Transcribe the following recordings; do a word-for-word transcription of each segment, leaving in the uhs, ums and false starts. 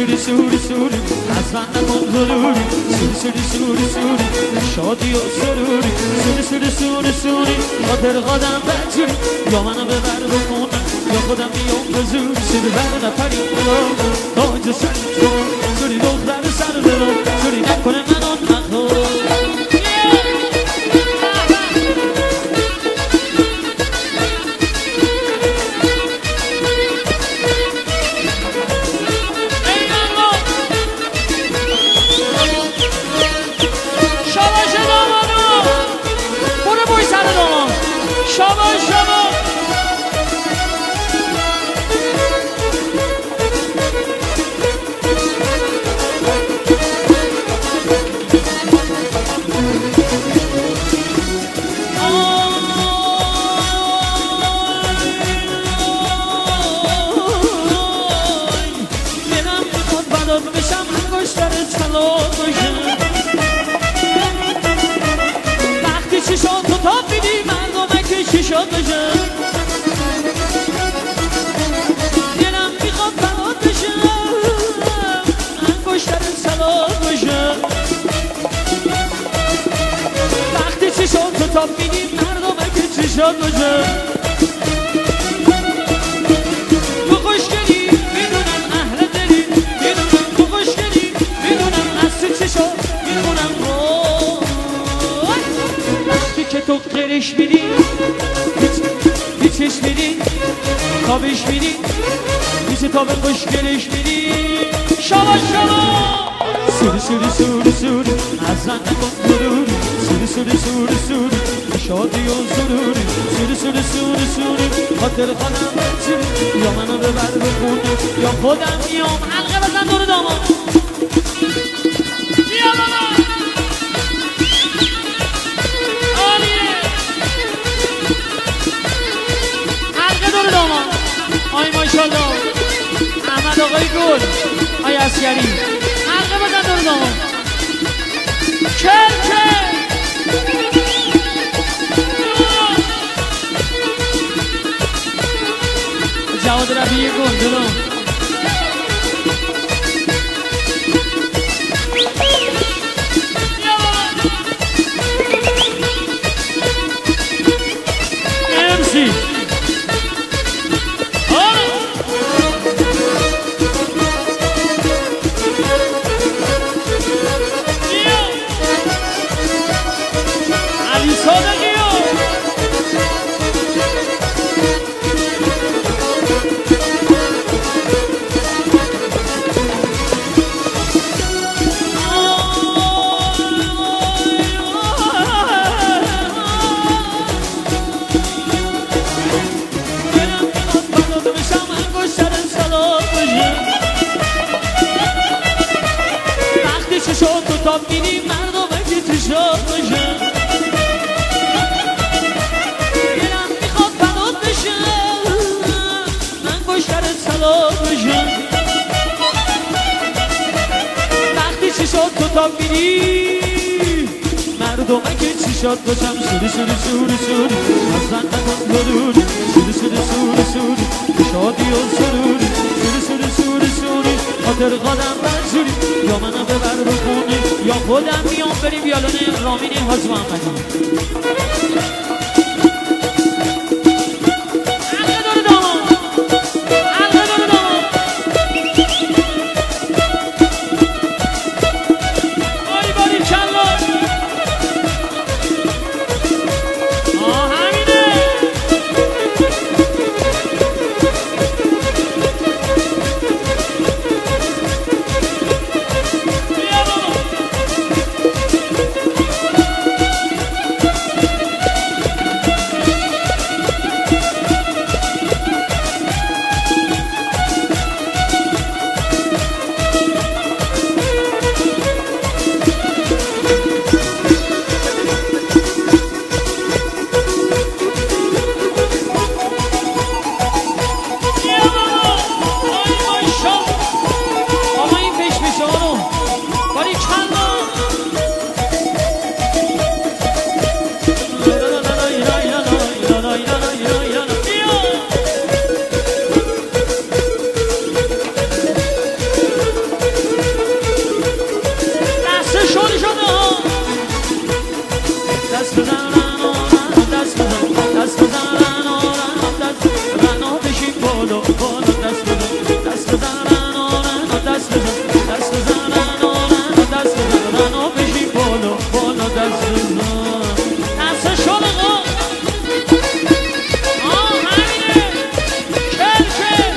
سوری سوری سوری از من نکن ضروری سوری سوری سوری سوری شادی و سروری سوری سوری سوری سوری خاطر قدم بجوری یا منو ببر بخونم یا خودم بیام به زور سوری بر نپری خودم تا اینجا سر کن سوری دختر سر برم سوری نکنه منو نخور وقتی چی شد تو تا بیدی مردمه که چی شد بشه دلم میخواد برات بشه انگشتر سلام بشه وقتی چی شد تو تا بیدی مردمه که چی شد بشه تو خوشگلی میدونم اهل دلی میدونم تو خوشگلی میدونم از تو چی شد میدونم وقتی که تو قرش میدی بیچش میدی خوابش میدی بیچه تا به خوشگلش میدی شما شما سوری سوری سوری سوری از زن نکن ضروری سوری سوری سوری سوری شادی و سروری سوری سوری سوری سوری خاطر خودم بچوری یا منو ببر بخونم یا خودم میام حلقه بزن دور داماد بیا بابا عالیه حلقه دور داماد آی ماشالله احمد آقای گل آی عسکری حلقه بزن دور داماد کل کل جواد رفیعی گل جلو امسی علی صادقی شد تو تا بینی مردمه که تو شد بشه دلم میخواد بنات بشه من گشتر سلام بشه وقتی چی شد تو تا بینی مردمه که چی شد باشم سوری سوری سوری سوری از زن نکن ضروری سوری سوری سوری سوری شادی و سروری سوری سوری سوری سوری خاطر قدم بجوری یا منو ببر بخونی یا خودم میام بریم یالان رامین حاج محمدی بالا بالا دست بزن دست بزن رنا رنا دست بزن دست بزن رنا رنا دست بزن رنا بشین بالا بالا دست بزن دست شلقا آه همینه کل کل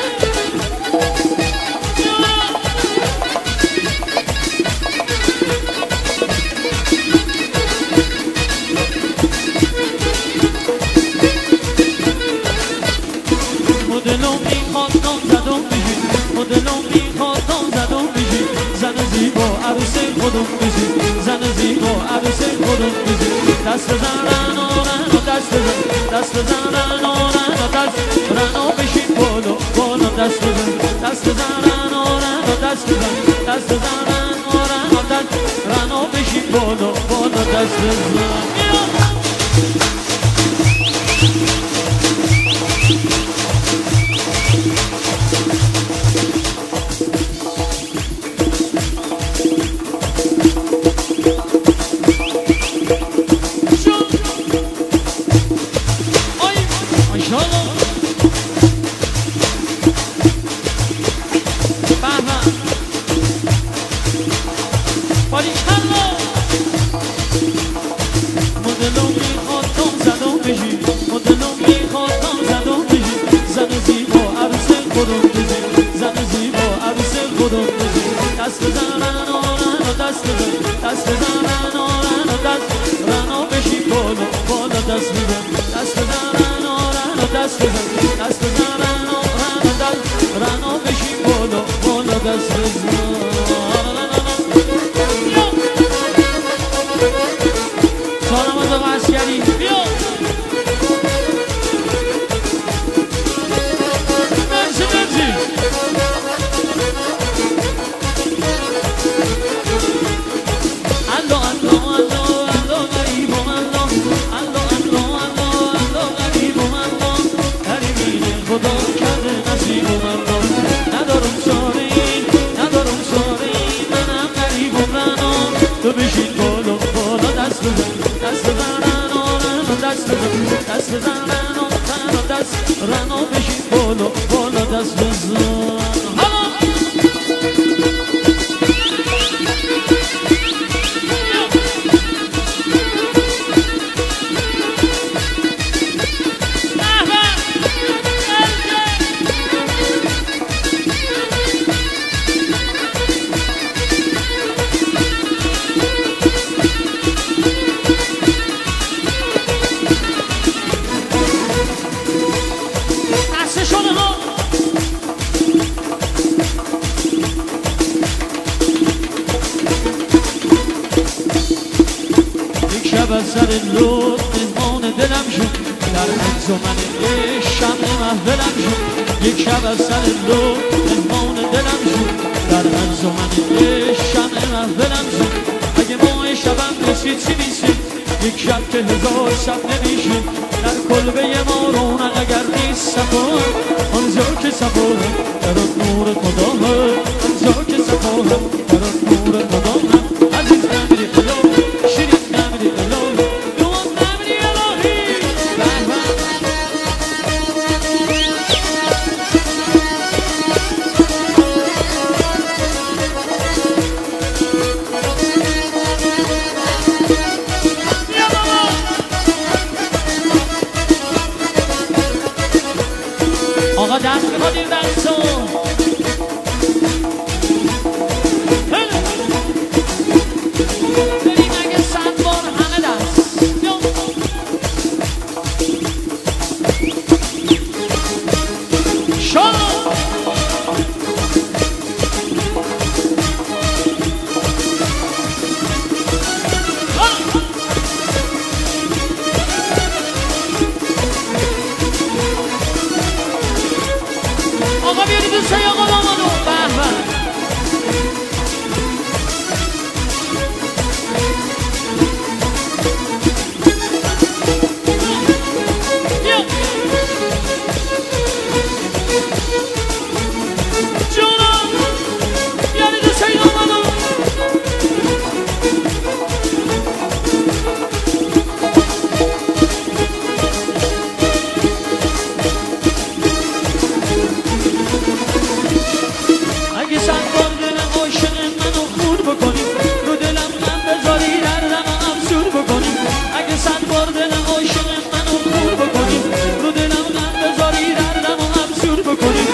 مدلم میخواد نام زدم بشی مدلم میخواد نام زدم بشی زن زیبا عروس خودم بشی زن زیبا عروس خودم بشی دست بزن رنا رنا دست بزن دست بزن رنا رنا دست رنا بشین بالا بالا دست بزن دست بزن رنا رنا دست بزن دست بزن رنا رنا دست رنا بشین بالا بالا دست بزن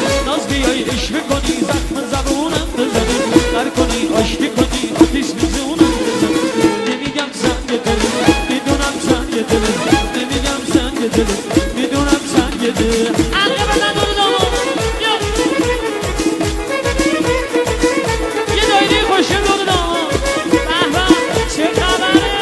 ناز بیای عشق کنی زخم زبونم بزنی در کنی عاشقی کنی آتیش میزونم بزنی نمیگم سنگ دل میدونم سنگ دل نمیگم سنگ دل میدونم سنگ دل عقل بزن دور دامو یه دایره خوشم دور دامو بهبه چه خبره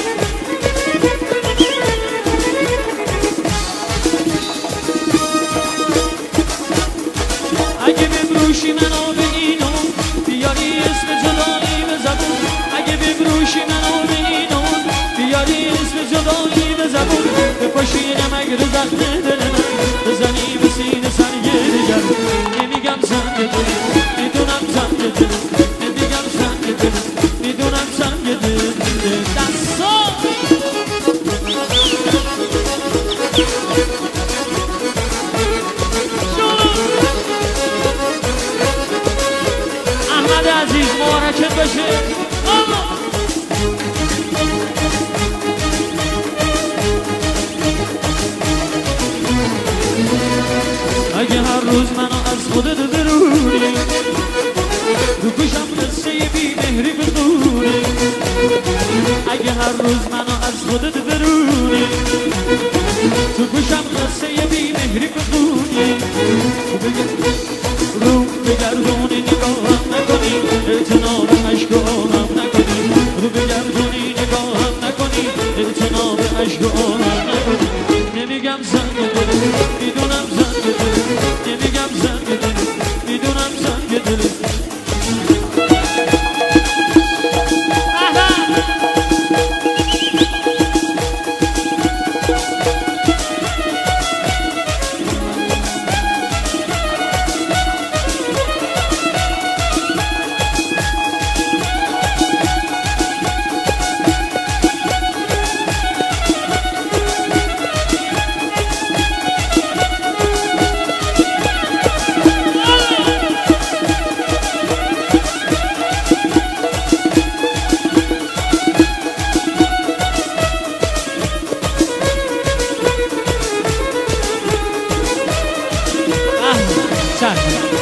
اگه ببروشی منو به اینو بیاری اسم جدایی به زبون اگه ببروشی منو به اینو بیاری اسم جدایی به زبون بپاشی نمک رو زخم دل من بزنی به سینه سنگ دیگر نمیگم سنگ دل میدونم سنگ دل نمیگم سنگ دل میدونم سنگ دل دستا احمد عزیز مبارکت باشه اگه هر روز منو از خودت برونی تو گوشم قصه بی مهری بخونی اگه هر روز منو از خودت برونی تو گوشم قصه بی مهری بخونی رو بگردونی نگاهم نکنی اعتناب عشق و آهم نکنی رو بگردونی نگاهم نکنی اعتناب عشق و آهم نکنی نمیگم زنگ دل میدونم زنگ دل نمیگم زنگ دل میدونم زنگ دل Sorry.